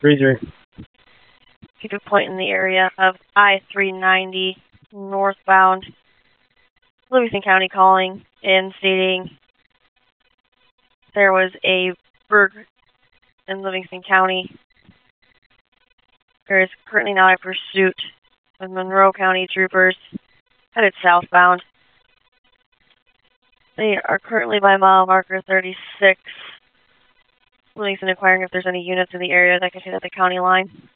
Cruiser. Keep a point in the area of I-390 northbound. Livingston County calling in stating there was a burg in Livingston County. There is currently now a pursuit with Monroe County troopers headed southbound. They are currently by mile marker 36. Livingston inquiring if there's any units in the area that can hit at the county line.